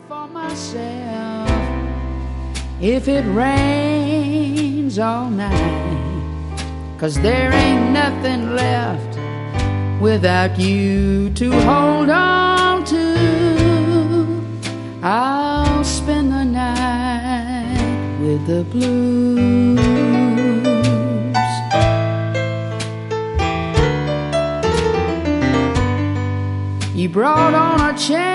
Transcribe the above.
for myself if it rains all night, 'cause there ain't nothing left without you to hold on to. I'll spend the night with the blues. You brought on a change